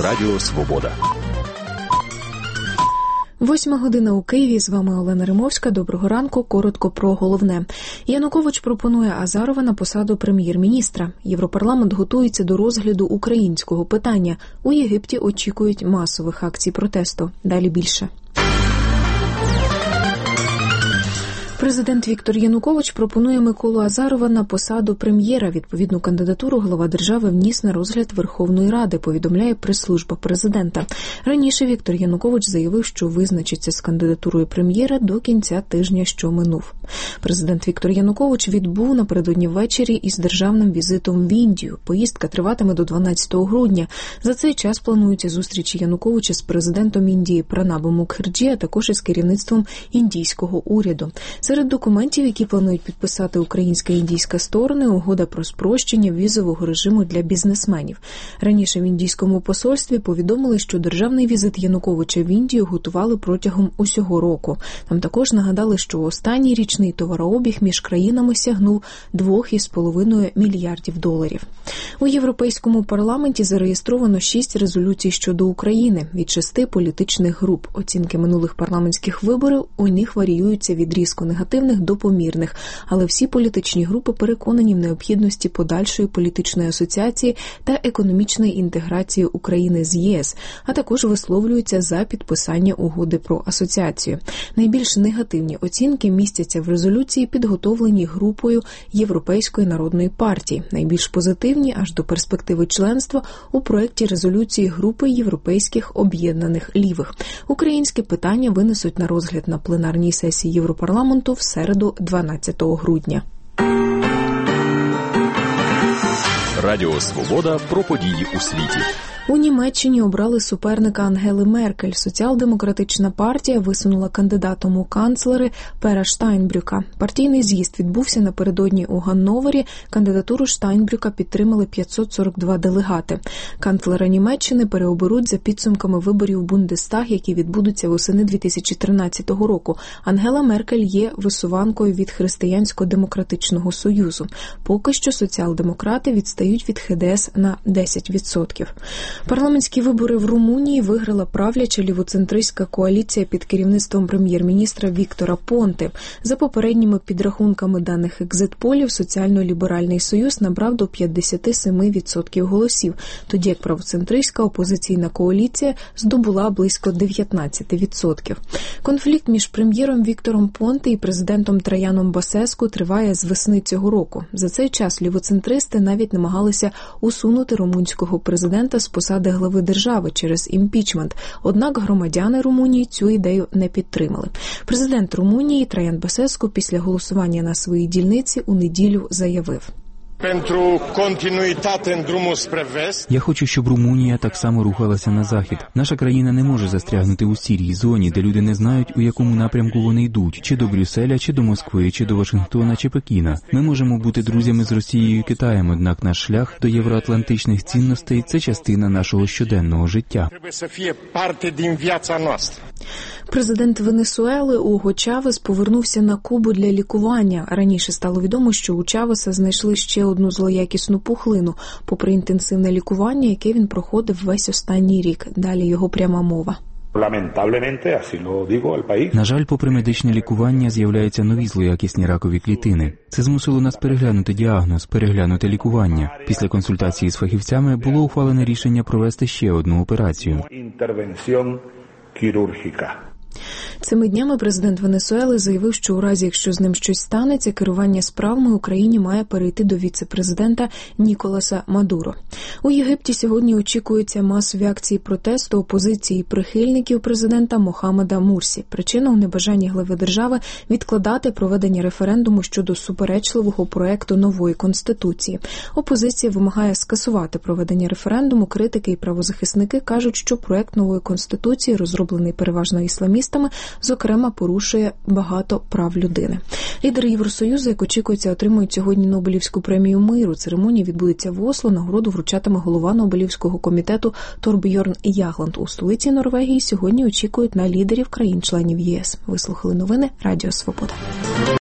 Радіо Свобода. 8:00 у Києві. З вами Олена Римовська. Доброго ранку. Коротко про головне. Янукович пропонує Азарова на посаду прем'єр-міністра. Європарламент готується до розгляду українського питання. У Єгипті очікують масових акцій протесту. Далі більше. Президент Віктор Янукович пропонує Миколу Азарова на посаду прем'єра. Відповідну кандидатуру глава держави вніс на розгляд Верховної Ради, повідомляє прес-служба президента. Раніше Віктор Янукович заявив, що визначиться з кандидатурою прем'єра до кінця тижня, що минув. Президент Віктор Янукович відбув напередодні ввечері із державним візитом в Індію. Поїздка триватиме до 12 грудня. За цей час плануються зустрічі Януковича з президентом Індії Пранабом Мукхерджі, а також із керівництвом індійського уряду. Серед документів, які планують підписати українська і індійська сторони, угода про спрощення візового режиму для бізнесменів. Раніше в індійському посольстві повідомили, що державний візит Януковича в Індію готували протягом усього року. Там також нагадали, що останній річний товарообіг між країнами сягнув $2,5 мільярдів. У Європейському парламенті зареєстровано 6 резолюцій щодо України від 6 політичних груп. Оцінки минулих парламентських виборів у них варіюються від різко негативних до помірних, але всі політичні групи переконані в необхідності подальшої політичної асоціації та економічної інтеграції України з ЄС, а також висловлюються за підписання угоди про асоціацію. Найбільш негативні оцінки містяться в резолюції, підготовленій групою Європейської народної партії. Найбільш позитивні аж до перспективи членства у проєкті резолюції групи європейських об'єднаних лівих. Українське питання винесуть на розгляд на пленарній сесії Європарламенту в середу 12 грудня. Радіо Свобода про події у світі. У Німеччині обрали суперника Ангели Меркель. Соціал-демократична партія висунула кандидатом у канцлери Пера Штайнбрюка. Партійний з'їзд відбувся напередодні у Ганновері. Кандидатуру Штайнбрюка підтримали 542 делегати. Канцлера Німеччини переоберуть за підсумками виборів в Бундестаг, які відбудуться восени 2013 року. Ангела Меркель є висуванкою від Християнсько-демократичного союзу. Поки що соціал-демократи відстають від ХДС на 10%. Парламентські вибори в Румунії виграла правляча лівоцентристська коаліція під керівництвом прем'єр-міністра Віктора Понте. За попередніми підрахунками даних екзит-полів, Соціально-ліберальний союз набрав до 57% голосів, тоді як правоцентристська опозиційна коаліція здобула близько 19%. Конфлікт між прем'єром Віктором Понте і президентом Траяном Басеску триває з весни цього року. За цей час лівоцентристи навіть намагалися усунути румунського президента з посади глави держави через імпічмент. Однак громадяни Румунії цю ідею не підтримали. Президент Румунії Траян Басеску після голосування на своїй дільниці у неділю заявив: Я хочу, щоб Румунія так само рухалася на захід. Наша країна не може застрягнути у сірій зоні, де люди не знають, у якому напрямку вони йдуть, чи до Брюсселя, чи до Москви, чи до Вашингтона, чи Пекіна. Ми можемо бути друзями з Росією і Китаєм, однак наш шлях до євроатлантичних цінностей – це частина нашого щоденного життя. Президент Венесуели Уго Чавес повернувся на Кубу для лікування. Раніше стало відомо, що у Чавеса знайшли ще одну злоякісну пухлину, попри інтенсивне лікування, яке він проходив весь останній рік. Далі його пряма мова. На жаль, попри медичне лікування, з'являються нові злоякісні ракові клітини. Це змусило нас переглянути діагноз, переглянути лікування. Після консультації з фахівцями було ухвалене рішення провести ще одну операцію. Цими днями президент Венесуели заявив, що у разі, якщо з ним щось станеться, керування справами Україні має перейти до віце-президента Ніколаса Мадуро. У Єгипті сьогодні очікуються масові акції протесту опозиції і прихильників президента Мохаммеда Мурсі. Причина у небажанні глави держави відкладати проведення референдуму щодо суперечливого проекту нової конституції. Опозиція вимагає скасувати проведення референдуму. Критики і правозахисники кажуть, що проект нової конституції, розроблений переважно ісламістами, зокрема, порушує багато прав людини. Лідери Євросоюзу, як очікується, отримують сьогодні Нобелівську премію миру. Церемонія відбудеться в Осло. Нагороду вручатиме голова Нобелівського комітету Торбьорн Ягланд. У столиці Норвегії сьогодні очікують на лідерів країн-членів ЄС. Вислухали новини Радіо Свобода.